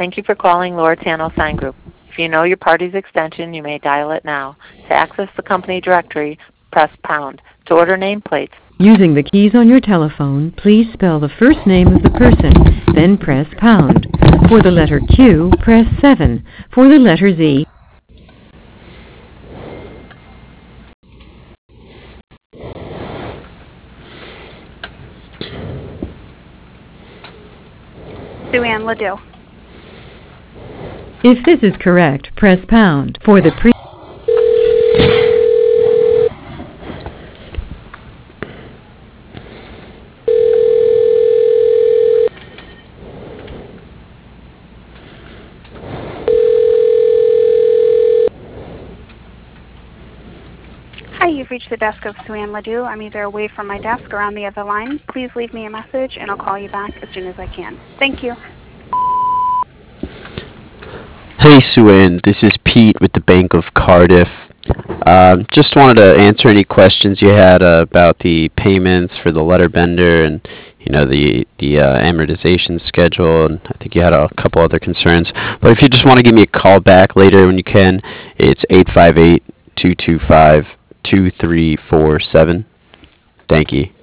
Thank you for calling Loretano Sign Group. If you know your party's extension, you may dial it now. To access the company directory, press pound. To order nameplates. Using the keys on your telephone, please spell the first name of the person, then press pound. For the letter Q, press 7. For the letter Z, Sue Ann Ledoux. if this is correct, press pound. For the pre... Hi, you've reached the desk of Sue Ann Ledoux. I'm either away from my desk or on the other line. Please leave me a message and I'll call you back as soon as I can. Thank you. Hey Sue Ann, this is Pete with the Bank of Cardiff. Just wanted to answer any questions you had about the payments for the letter bender and the amortization schedule, and I think you had a couple other concerns. But if you just want to give me a call back later when you can, it's 858-225-2347. Thank you.